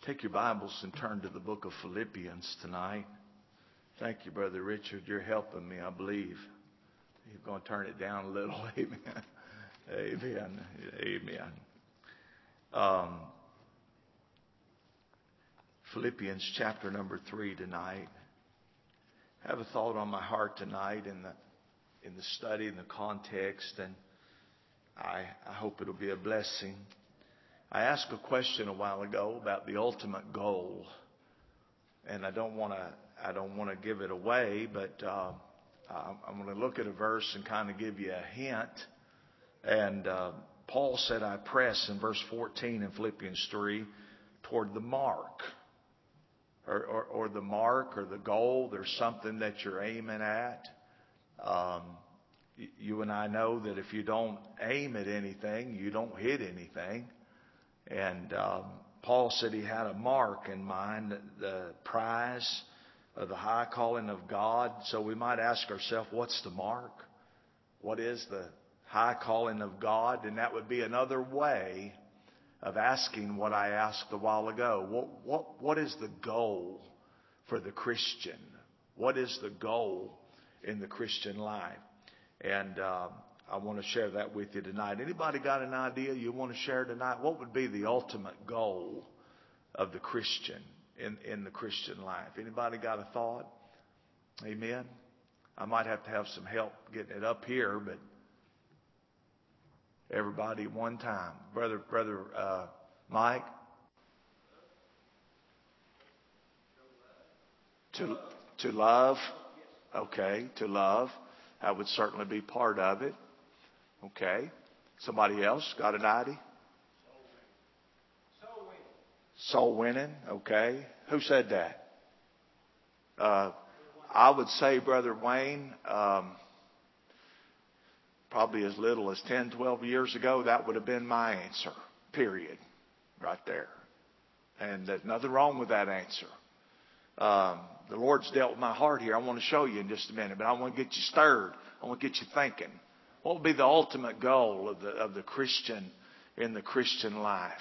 Take your Bibles and turn to the book of Philippians tonight. Thank you, Brother Richard. You're helping me, I believe. You're going to turn it down a little. Amen. Amen. Amen. Philippians chapter number 3 tonight. I have a thought on my heart tonight in the study, in the context, and I hope it'll be a blessing. I asked a question a while ago about the ultimate goal, and I don't want to give it away, but I'm going to look at a verse and kind of give you a hint. And Paul said, "I press," in verse 14 in Philippians 3, toward the mark, or the mark or the goal. There's something that you're aiming at. You and I know that if you don't aim at anything, you don't hit anything. And Paul said he had a mark in mind, the prize of the high calling of God. So we might ask ourselves, what's the mark? What is the high calling of God? And that would be another way of asking what I asked a while ago. What is the goal for the Christian? What is the goal in the Christian life? And I want to share that with you tonight. Anybody got an idea you want to share tonight? What would be the ultimate goal of the Christian in the Christian life? Anybody got a thought? Amen. I might have to have some help getting it up here, but everybody at one time. Brother Mike? To love? Okay, to love. That would certainly be part of it. Okay. Somebody else got an idea? Soul winning. Okay. Who said that? I would say, Brother Wayne, probably as little as 10, 12 years ago, that would have been my answer. Period. Right there. And there's nothing wrong with that answer. The Lord's dealt with my heart here. I want to show you in just a minute, but I want to get you stirred. I want to get you thinking. What would be the ultimate goal of the Christian in the Christian life?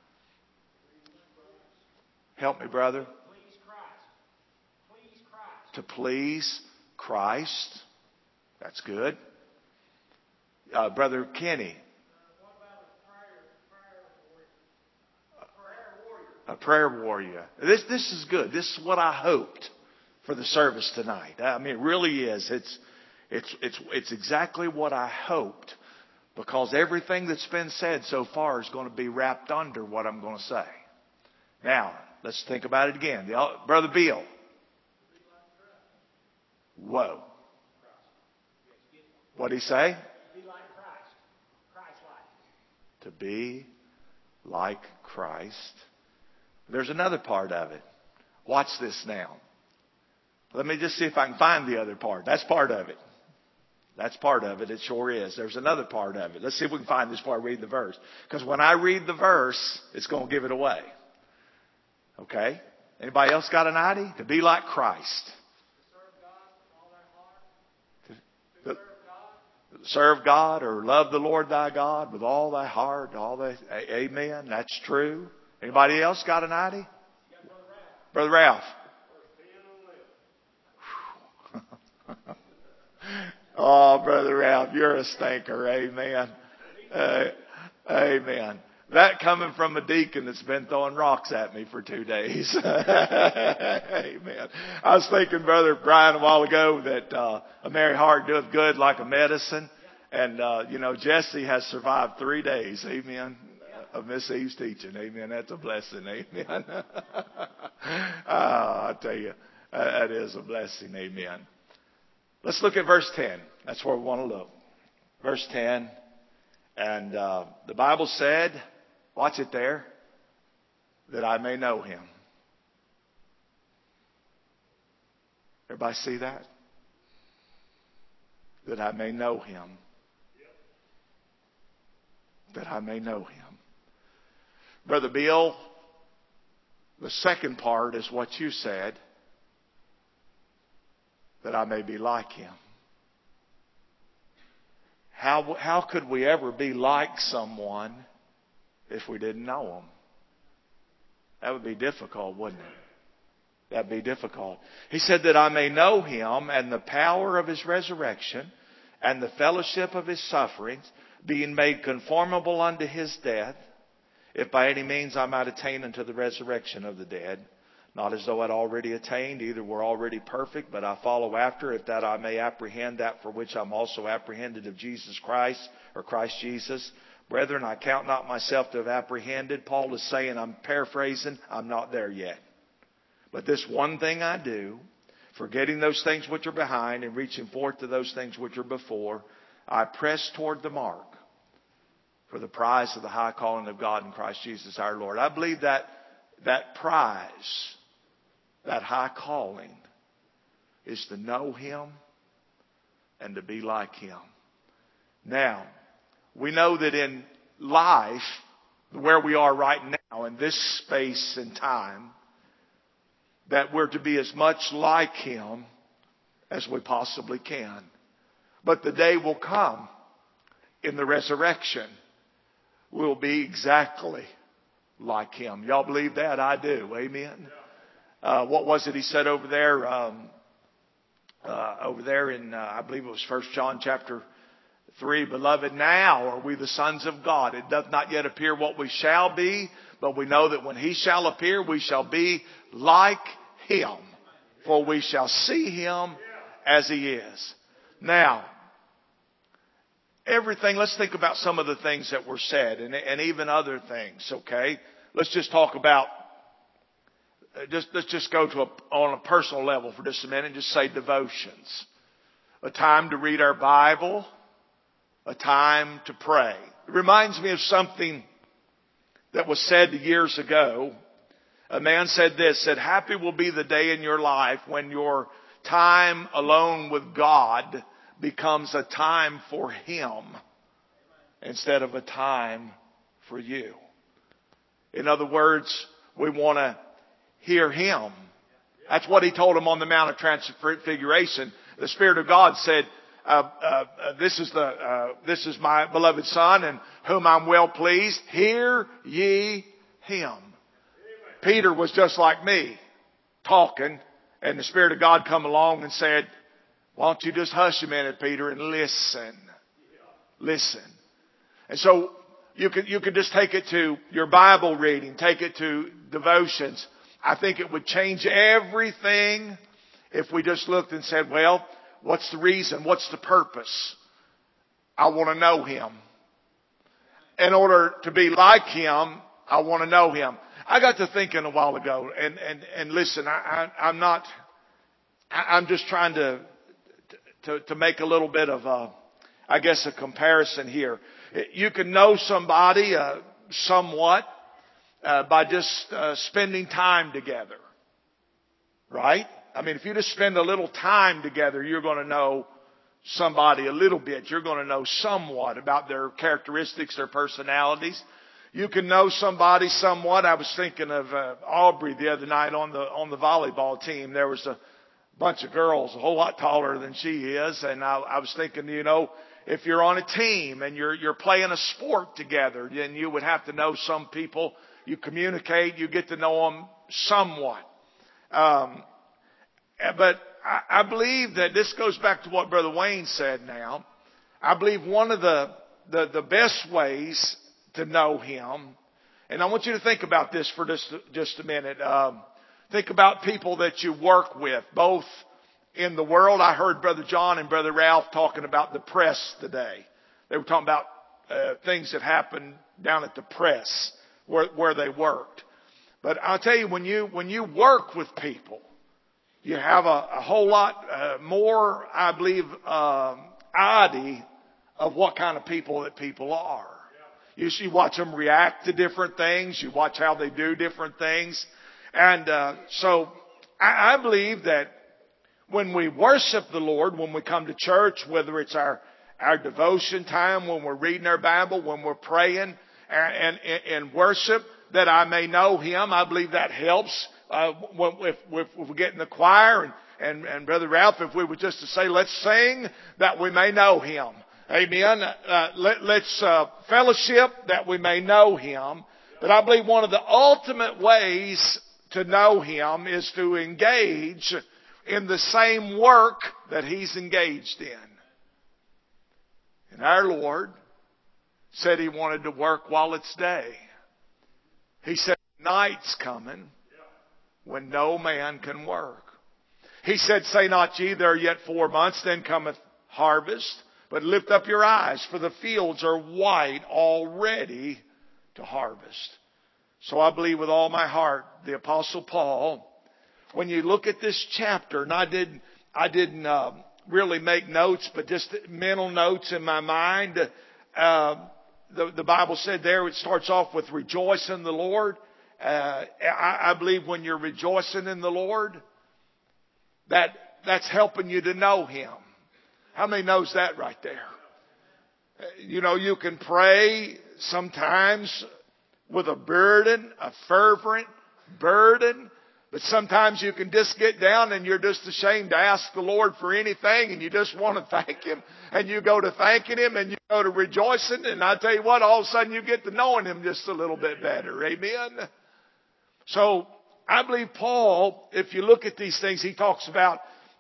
Help me, brother. Please Christ. To please Christ. That's good. Brother Kenny. What about a prayer warrior? A prayer warrior. This is good. This is what I hoped for the service tonight. I mean, it really is. It's exactly what I hoped, because everything that's been said so far is going to be wrapped under what I'm going to say. Now, let's think about it again. Brother Bill. Whoa. What'd he say? Be like Christ. Christ-like. To be like Christ. There's another part of it. Watch this now. Let me just see if I can find the other part. That's part of it. That's part of it. It sure is. There's another part of it. Let's see if we can find this part. Read the verse. Because when I read the verse, it's going to give it away. Okay? Anybody else got an idea? To be like Christ. Serve God or love the Lord thy God with all thy heart. Amen. That's true. Anybody else got an idea? Brother Ralph. Oh, Brother Ralph, you're a stinker. Amen. Amen. That coming from a deacon that's been throwing rocks at me for 2 days. Amen. I was thinking, Brother Brian, a while ago that a merry heart doeth good like a medicine. And, Jesse has survived 3 days. Amen. Of Miss Eve's teaching. Amen. That's a blessing. Amen. I tell you, that is a blessing. Amen. Let's look at verse 10. That's where we want to look. Verse 10. And the Bible said, watch it there, that I may know him. Everybody see that? That I may know him. That I may know him. Brother Bill, the second part is what you said. That I may be like him. How could we ever be like someone if we didn't know them? That would be difficult, wouldn't it? That'd be difficult. He said that I may know Him and the power of His resurrection and the fellowship of His sufferings, being made conformable unto His death, if by any means I might attain unto the resurrection of the dead. Not as though I'd already attained, either were already perfect, but I follow after, if that I may apprehend that for which I'm also apprehended of Jesus Christ, or Christ Jesus. Brethren, I count not myself to have apprehended. Paul is saying, I'm paraphrasing, I'm not there yet. But this one thing I do, forgetting those things which are behind and reaching forth to those things which are before, I press toward the mark for the prize of the high calling of God in Christ Jesus our Lord. I believe that prize, that high calling, is to know Him and to be like Him. Now, we know that in life, where we are right now, in this space and time, that we're to be as much like Him as we possibly can. But the day will come in the resurrection, we'll be exactly like Him. Y'all believe that? I do. Amen. What was it he said over there? Over there in, I believe it was 1 John chapter 3. Beloved, now are we the sons of God. It doth not yet appear what we shall be, but we know that when He shall appear, we shall be like Him. For we shall see Him as He is. Now, everything, let's think about some of the things that were said and even other things, okay? Let's just talk about, let's just go to on a personal level for just a minute and just say devotions. A time to read our Bible, a time to pray. It reminds me of something that was said years ago. A man said this, said, happy will be the day in your life when your time alone with God becomes a time for Him instead of a time for you. In other words, we want to hear Him. That's what He told him on the Mount of Transfiguration. The Spirit of God said, this is my beloved Son in whom I'm well pleased. Hear ye Him. Peter was just like me, talking, and the Spirit of God come along and said, why don't you just hush a minute, Peter, and listen. Listen. And so you could just take it to your Bible reading, take it to devotions. I think it would change everything if we just looked and said, well, what's the reason? What's the purpose? I want to know Him. In order to be like Him, I want to know Him. I got to thinking a while ago, and listen, I'm just trying to make a little bit of a comparison here. You can know somebody somewhat by just spending time together, right? I mean, if you just spend a little time together, you're going to know somebody a little bit. You're going to know somewhat about their characteristics, their personalities. You can know somebody somewhat. I was thinking of Aubrey the other night on the volleyball team. There was a bunch of girls a whole lot taller than she is, and I was thinking, if you're on a team and you're playing a sport together, then you would have to know some people. You communicate, you get to know them somewhat. But I believe that this goes back to what Brother Wayne said now. I believe one of the best ways to know Him, and I want you to think about this for just a minute. Think about people that you work with, both in the world. I heard Brother John and Brother Ralph talking about the press today. They were talking about things that happened down at the press where they worked. But I'll tell you, when you work with people, you have a whole lot more, I believe, idea of what kind of people that people are. You watch them react to different things. You watch how they do different things. And so I believe that when we worship the Lord, when we come to church, whether it's our devotion time, when we're reading our Bible, when we're praying and worship, that I may know Him, I believe that helps. If we get in the choir and Brother Ralph, if we were just to say, let's sing that we may know Him. Amen. Let's fellowship that we may know Him. But I believe one of the ultimate ways to know Him is to engage in the same work that He's engaged in. And our Lord said He wanted to work while it's day. He said, night's coming when no man can work. He said, say not ye, there are yet 4 months, then cometh harvest. But lift up your eyes, for the fields are white already to harvest. So I believe with all my heart, the Apostle Paul, when you look at this chapter, and I didn't really make notes, but just mental notes in my mind. The Bible said there, it starts off with rejoice in the Lord. I believe when you're rejoicing in the Lord, that's helping you to know Him. How many knows that right there? You know, you can pray sometimes with a burden, a fervent burden. But sometimes you can just get down and you're just ashamed to ask the Lord for anything, and you just want to thank Him. And you go to thanking Him and you go to rejoicing. And I tell you what, all of a sudden you get to knowing Him just a little bit better. Amen? So I believe Paul, if you look at these things, he talks about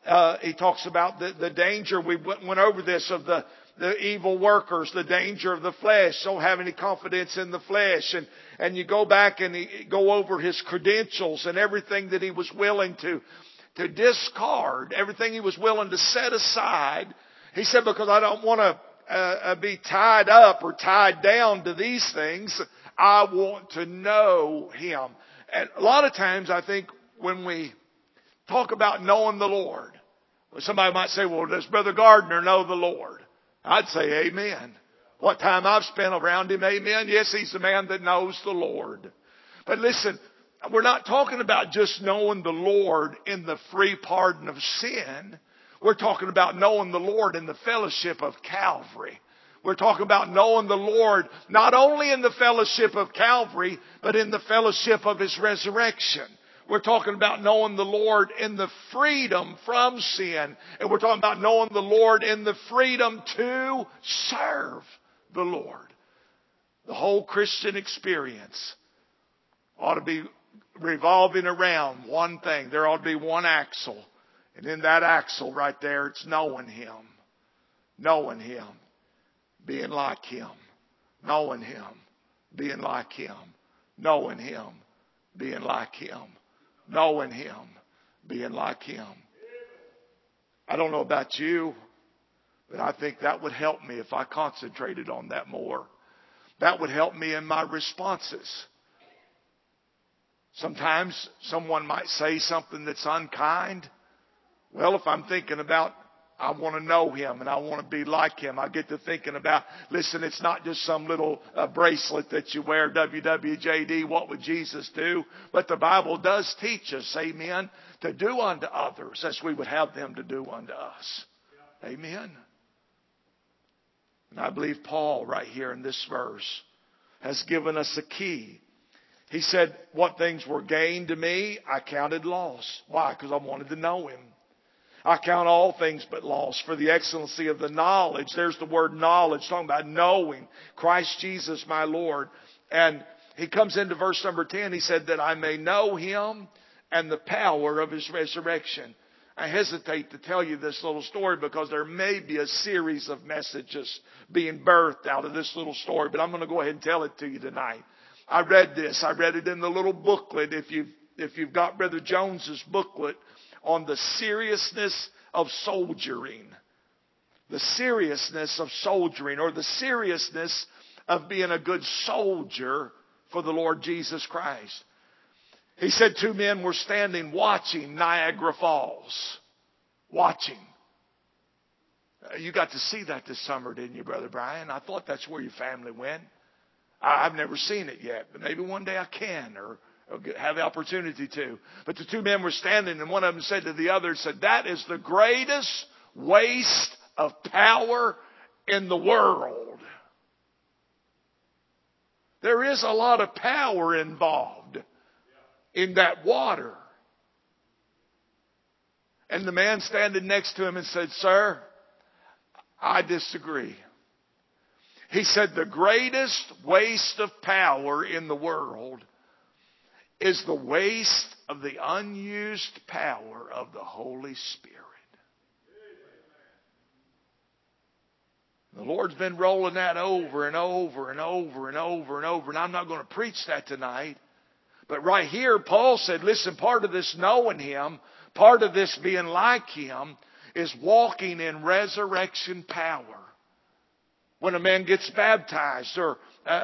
the danger. We went over this of the evil workers, the danger of the flesh. Don't have any confidence in the flesh. And you go back and go over his credentials and everything that he was willing to discard, everything he was willing to set aside. He said, because I don't want to be tied up or tied down to these things. I want to know Him. And a lot of times I think when we talk about knowing the Lord, somebody might say, well, does Brother Gardner know the Lord? I'd say amen. What time I've spent around him, amen. Yes, he's the man that knows the Lord. But listen, we're not talking about just knowing the Lord in the free pardon of sin. We're talking about knowing the Lord in the fellowship of Calvary. We're talking about knowing the Lord not only in the fellowship of Calvary, but in the fellowship of His resurrection. We're talking about knowing the Lord in the freedom from sin. And we're talking about knowing the Lord in the freedom to serve the Lord. The whole Christian experience ought to be revolving around one thing. There ought to be one axle. And in that axle right there, it's knowing Him. Knowing Him. Being like Him. Knowing Him. Being like Him. Knowing Him. Being like Him. Knowing Him. Being like Him. I don't know about you, but I think that would help me if I concentrated on that more. That would help me in my responses. Sometimes someone might say something that's unkind. Well, if I'm thinking about, I want to know Him and I want to be like Him, I get to thinking about, listen, it's not just some little bracelet that you wear, WWJD, what would Jesus do? But the Bible does teach us, amen, to do unto others as we would have them to do unto us. Amen. And I believe Paul right here in this verse has given us a key. He said, what things were gained to me, I counted loss. Why? Because I wanted to know Him. I count all things but loss for the excellency of the knowledge. There's the word knowledge, talking about knowing Christ Jesus my Lord. And he comes into verse number 10. He said that I may know Him and the power of His resurrection. I hesitate to tell you this little story because there may be a series of messages being birthed out of this little story, but I'm going to go ahead and tell it to you tonight. I read this. I read it in the little booklet. If you've got Brother Jones's booklet on the seriousness of soldiering. The seriousness of soldiering, or the seriousness of being a good soldier for the Lord Jesus Christ. He said 2 men were standing watching Niagara Falls. Watching. You got to see that this summer, didn't you, Brother Brian? I thought that's where your family went. I've never seen it yet, but maybe one day I can, or have the opportunity to. But the 2 men were standing, and one of them said to the other, said, that is the greatest waste of power in the world. There is a lot of power involved in that water. And the man standing next to him and said, sir, I disagree. He said the greatest waste of power in the world is the waste of the unused power of the Holy Spirit. The Lord's been rolling that over and over and over and over and over. And I'm not going to preach that tonight. But right here, Paul said, listen, part of this knowing Him, part of this being like Him, is walking in resurrection power. When a man gets baptized or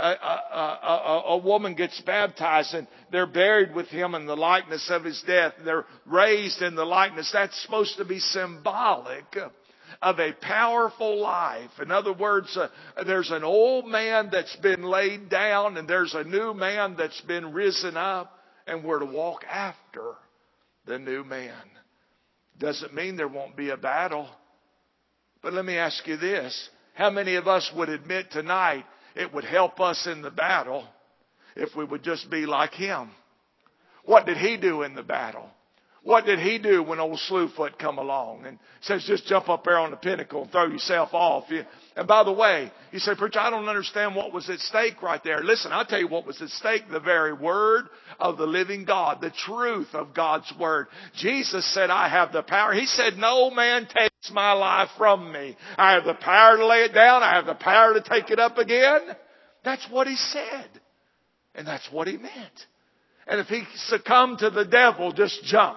a woman gets baptized and they're buried with Him in the likeness of His death, they're raised in the likeness, that's supposed to be symbolic of a powerful life. In other words, there's an old man that's been laid down and there's a new man that's been risen up, and we're to walk after the new man. Doesn't mean there won't be a battle. But let me ask you this. How many of us would admit tonight it would help us in the battle if we would just be like Him? What did He do in the battle? What did He do when old Slewfoot come along and says, just jump up there on the pinnacle and throw yourself off? And by the way, you say, preacher, I don't understand what was at stake right there. Listen, I'll tell you what was at stake. The very word of the living God, the truth of God's word. Jesus said, I have the power. He said, no man takes my life from me. I have the power to lay it down. I have the power to take it up again. That's what He said. And that's what He meant. And if he succumbed to the devil, just jump.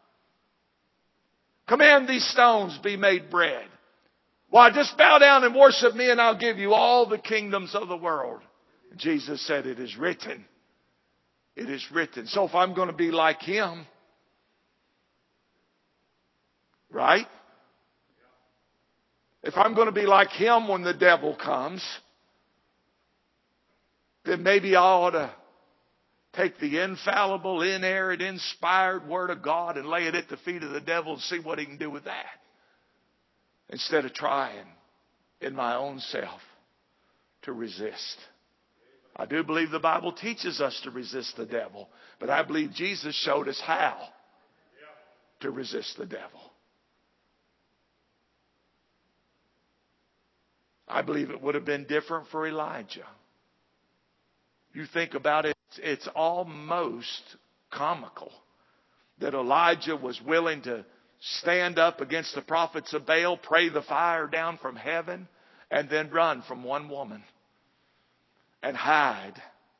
Command these stones be made bread. Why, just bow down and worship me and I'll give you all the kingdoms of the world. Jesus said, it is written. It is written. So if I'm going to be like Him, right? If I'm going to be like Him when the devil comes, then maybe I ought to take the infallible, inerrant, inspired Word of God and lay it at the feet of the devil and see what he can do with that. Instead of trying in my own self to resist. I do believe the Bible teaches us to resist the devil. But I believe Jesus showed us how to resist the devil. I believe it would have been different for Elijah. You think about it, it's almost comical that Elijah was willing to stand up against the prophets of Baal, pray the fire down from heaven, and then run from one woman and hide.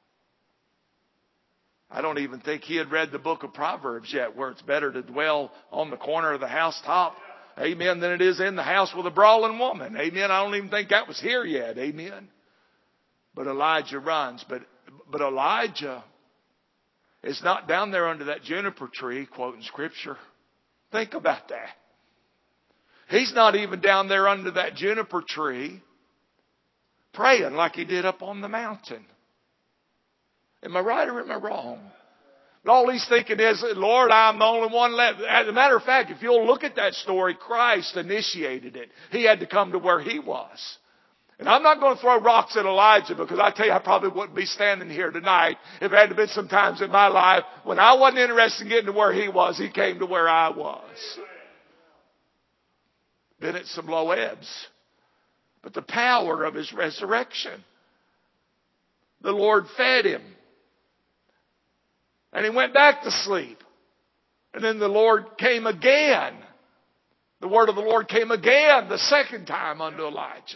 I don't even think he had read the book of Proverbs yet, where it's better to dwell on the corner of the housetop, amen, than it is in the house with a brawling woman. Amen. I don't even think that was here yet. Amen. But Elijah runs. But Elijah is not down there under that juniper tree quoting Scripture. Think about that. He's not even down there under that juniper tree praying like he did up on the mountain. Am I right or am I wrong? But all he's thinking is, Lord, I'm the only one left. As a matter of fact, if you'll look at that story, Christ initiated it. He had to come to where he was. And I'm not going to throw rocks at Elijah, because I tell you, I probably wouldn't be standing here tonight if there had been some times in my life when I wasn't interested in getting to where he was. He came to where I was. Been at some low ebbs. But the power of his resurrection. The Lord fed him. And he went back to sleep. And then the Lord came again. The word of the Lord came again the second time unto Elijah.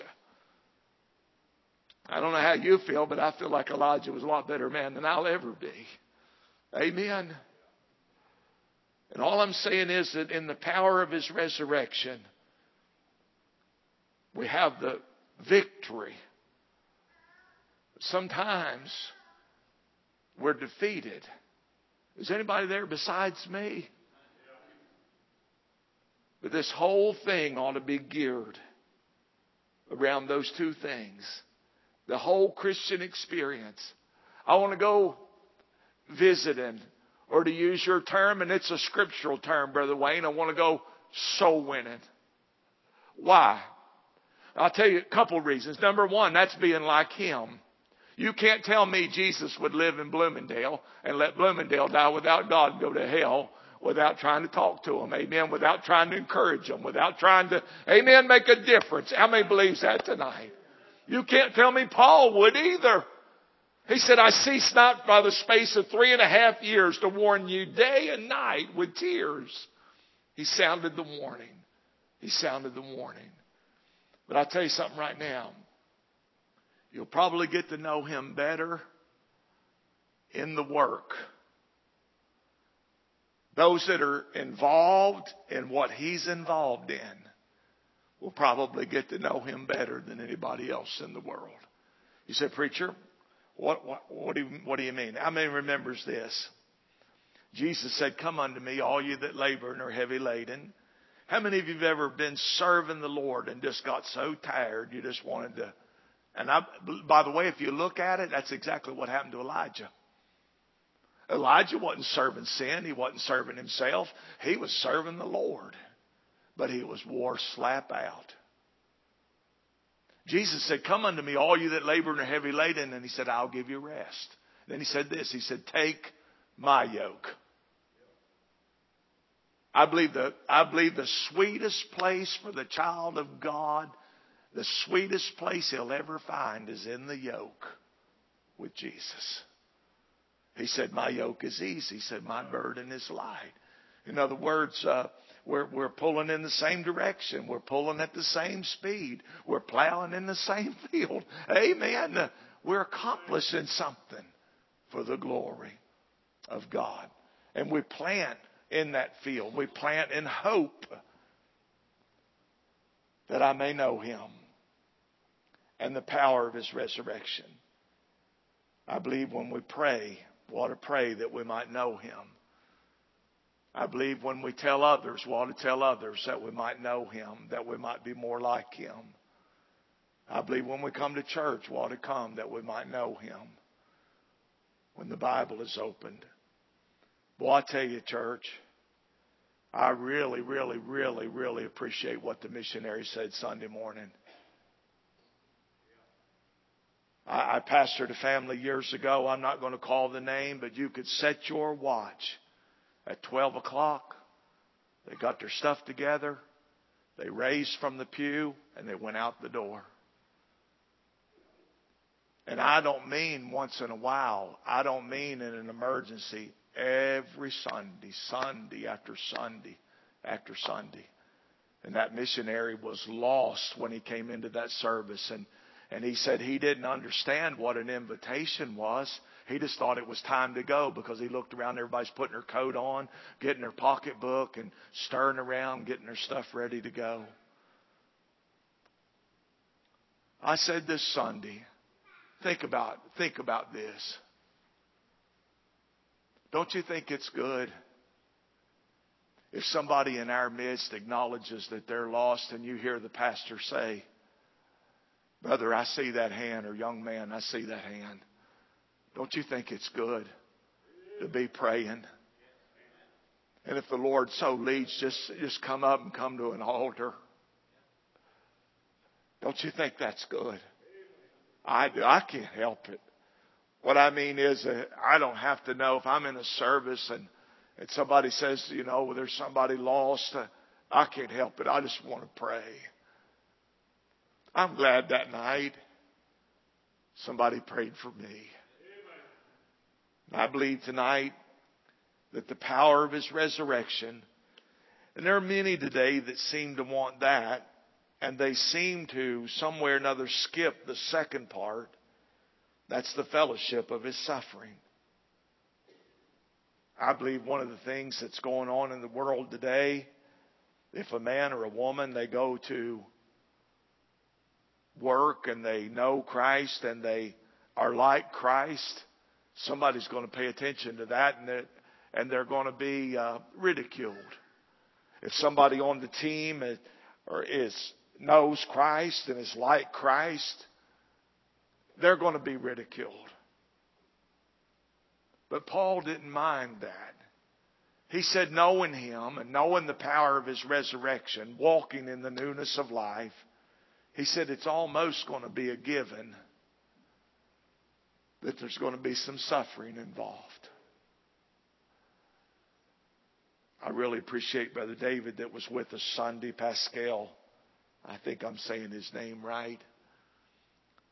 I don't know how you feel, but I feel like Elijah was a lot better man than I'll ever be. Amen. And all I'm saying is that in the power of his resurrection, we have the victory. Sometimes we're defeated. Is anybody there besides me? But this whole thing ought to be geared around those two things. The whole Christian experience. I want to go visiting, or to use your term, and it's a scriptural term, Brother Wayne, I want to go soul winning. Why? I'll tell you a couple reasons. Number one, that's being like him. You can't tell me Jesus would live in Bloomingdale and let Bloomingdale die without God and go to hell without trying to talk to them. Amen. Without trying to encourage them. Without trying to, amen, make a difference. How many believes that tonight? You can't tell me Paul would either. He said, I cease not by the space of 3.5 years to warn you day and night with tears. He sounded the warning. He sounded the warning. But I'll tell you something right now. You'll probably get to know him better in the work. Those that are involved in what he's involved in will probably get to know him better than anybody else in the world. You say, preacher, what do you mean? How many remembers this? Jesus said, come unto me, all you that labor and are heavy laden. How many of you have ever been serving the Lord and just got so tired you just wanted to? And by the way, if you look at it, that's exactly what happened to Elijah. Elijah wasn't serving sin. He wasn't serving himself. He was serving the Lord. But he was wore slap out. Jesus said, come unto me, all you that labor and are heavy laden. And he said, I'll give you rest. Then he said this. He said, take my yoke. I believe the sweetest place for the child of God, the sweetest place he'll ever find is in the yoke with Jesus. He said, my yoke is easy. He said, my burden is light. In other words, we're pulling in the same direction. We're pulling at the same speed. We're plowing in the same field. Amen. We're accomplishing something for the glory of God. And we plant in that field. We plant in hope that I may know him and the power of his resurrection. I believe when we pray, we ought to pray that we might know him. I believe when we tell others, we ought to tell others that we might know him, that we might be more like him. I believe when we come to church, we ought to come that we might know him. When the Bible is opened. Boy, I tell you, church, I really, really, really, really appreciate what the missionary said Sunday morning. I pastored a family years ago. I'm not going to call the name, but you could set your watch at 12 o'clock. They got their stuff together. They raised from the pew and they went out the door. And I don't mean once in a while. I don't mean in an emergency. Every Sunday, Sunday after Sunday after Sunday. And that missionary was lost when he came into that service. And he said he didn't understand what an invitation was. He just thought it was time to go because he looked around, everybody's putting their coat on, getting their pocketbook and stirring around, getting their stuff ready to go. I said this Sunday, think about this. Don't you think it's good if somebody in our midst acknowledges that they're lost and you hear the pastor say, brother, I see that hand, or young man, I see that hand. Don't you think it's good to be praying? And if the Lord so leads, just come up and come to an altar. Don't you think that's good? I do. I can't help it. What I mean is I don't have to know if I'm in a service and somebody says, well, there's somebody lost. I can't help it. I just want to pray. I'm glad that night somebody prayed for me. I believe tonight that the power of his resurrection, and there are many today that seem to want that, and they seem to somewhere or another skip the second part. That's the fellowship of his suffering. I believe one of the things that's going on in the world today, if a man or a woman, they go to work and they know Christ and they are like Christ, somebody's going to pay attention to that and they're going to be ridiculed. If somebody on the team knows Christ and is like Christ, they're going to be ridiculed. But Paul didn't mind that. He said, knowing him and knowing the power of his resurrection, walking in the newness of life, he said it's almost going to be a given that there's going to be some suffering involved. I really appreciate Brother David that was with us Sunday, Pascal. I think I'm saying his name right.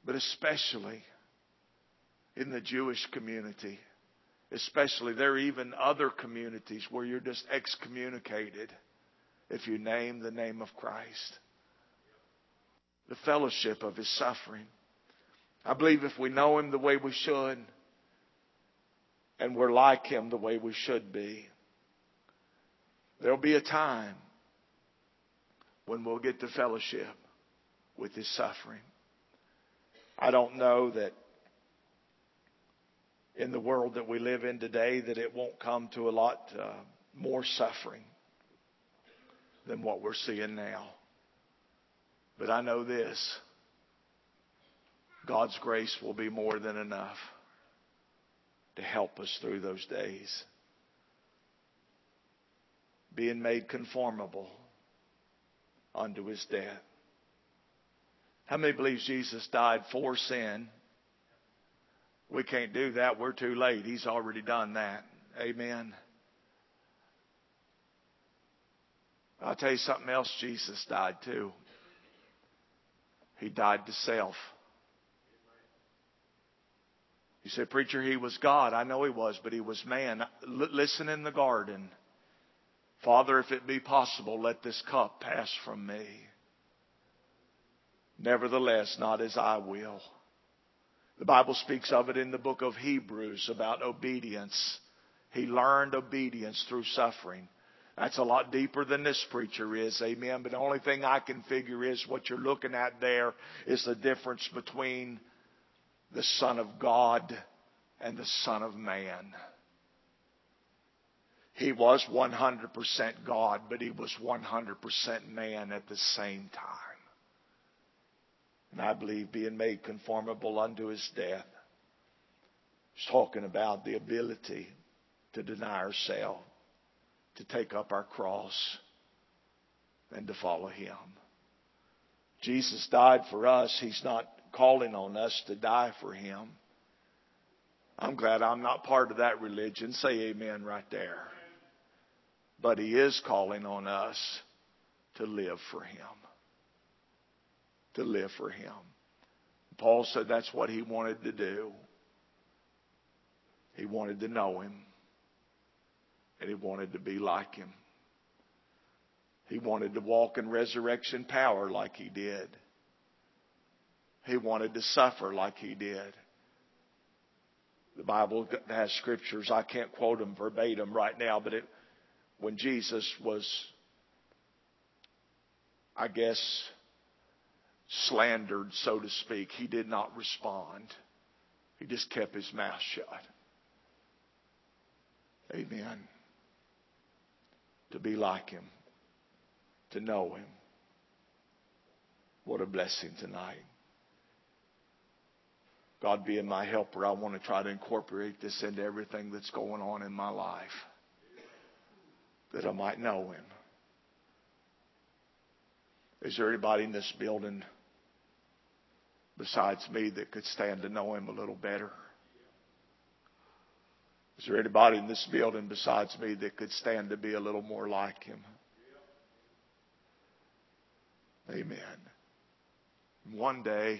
But especially in the Jewish community, especially there are even other communities where you're just excommunicated if you name the name of Christ. The fellowship of His suffering. I believe if we know Him the way we should, and we're like Him the way we should be, there'll be a time when we'll get to fellowship with His suffering. I don't know that in the world that we live in today that it won't come to a lot more suffering than what we're seeing now. But I know this: God's grace will be more than enough to help us through those days. Being made conformable unto His death. How many believes Jesus died for sin? We can't do that. We're too late. He's already done that. Amen. I'll tell you something else Jesus died too. He died to self. You say, preacher, He was God. I know He was, but He was man. Listen in the garden. Father, if it be possible, let this cup pass from me. Nevertheless, not as I will. The Bible speaks of it in the book of Hebrews about obedience. He learned obedience through suffering. That's a lot deeper than this preacher is, amen. But the only thing I can figure is what you're looking at there is the difference between the Son of God and the Son of Man. He was 100% God, but He was 100% man at the same time. And I believe being made conformable unto His death is talking about the ability to deny ourselves, to take up our cross, and to follow Him. Jesus died for us. He's not calling on us to die for Him. I'm glad I'm not part of that religion. Say amen right there. But He is calling on us to live for Him. To live for Him. Paul said that's what he wanted to do. He wanted to know Him. And he wanted to be like Him. He wanted to walk in resurrection power like He did. He wanted to suffer like He did. The Bible has scriptures. I can't quote them verbatim right now, but when Jesus was, I guess, slandered, so to speak, He did not respond. He just kept His mouth shut. Amen. To be like Him. To know Him. What a blessing tonight. God being my helper, I want to try to incorporate this into everything that's going on in my life. That I might know Him. Is there anybody in this building besides me that could stand to know Him a little better? Is there anybody in this building besides me that could stand to be a little more like Him? Amen. One day,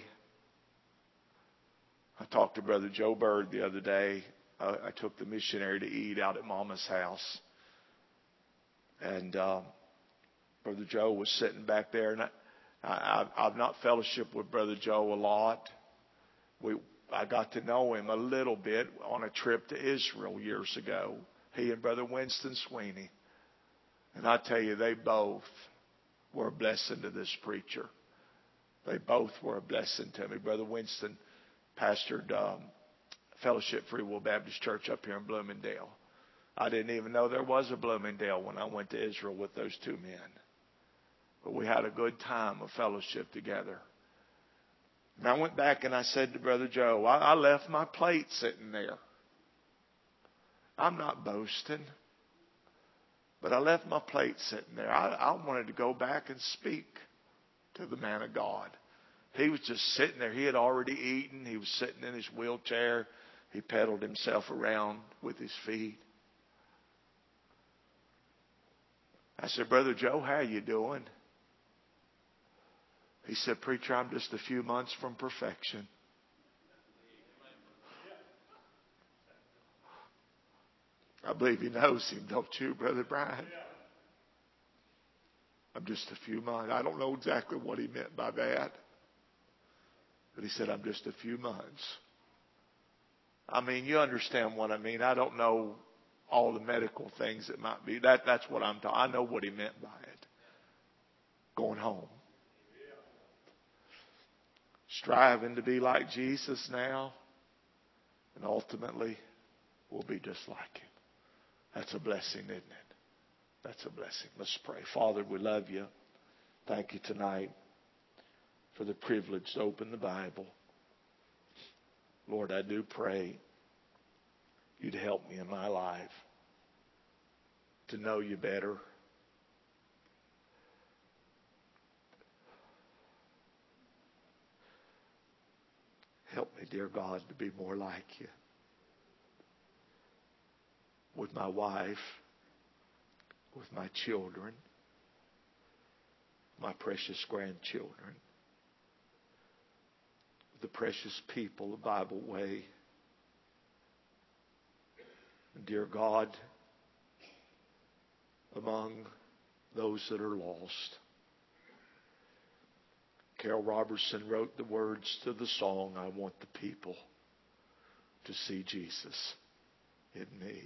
I talked to Brother Joe Bird the other day. I took the missionary to eat out at Mama's house. And Brother Joe was sitting back there. And I've not fellowshiped with Brother Joe a lot. I got to know him a little bit on a trip to Israel years ago. He and Brother Winston Sweeney. And I tell you, they both were a blessing to this preacher. They both were a blessing to me. Brother Winston pastored Fellowship Free Will Baptist Church up here in Bloomingdale. I didn't even know there was a Bloomingdale when I went to Israel with those two men. But we had a good time of fellowship together. And I went back and I said to Brother Joe, I left my plate sitting there. I'm not boasting. But I left my plate sitting there. I wanted to go back and speak to the man of God. He was just sitting there. He had already eaten. He was sitting in his wheelchair. He pedaled himself around with his feet. I said, Brother Joe, how you doing? He said, Preacher, I'm just a few months from perfection. I believe he knows him, don't you, Brother Brian? I'm just a few months. I don't know exactly what he meant by that. But he said, I'm just a few months. I mean, you understand what I mean. I don't know all the medical things that might be. That's what I'm talking. I know what he meant by it. Going home. Striving to be like Jesus now. And ultimately, we'll be just like him. That's a blessing, isn't it? That's a blessing. Let's pray. Father, we love you. Thank you tonight for the privilege to open the Bible. Lord, I do pray you'd help me in my life to know you better. Help me, dear God, to be more like you. With my wife, with my children, my precious grandchildren, the precious people the Bible way. And dear God, among those that are lost. Carol Robertson wrote the words to the song, I want the people to see Jesus in me.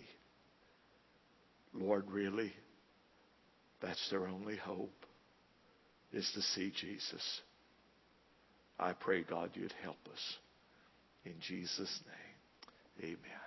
Lord, really, that's their only hope, is to see Jesus. I pray, God, you'd help us. In Jesus' name, amen.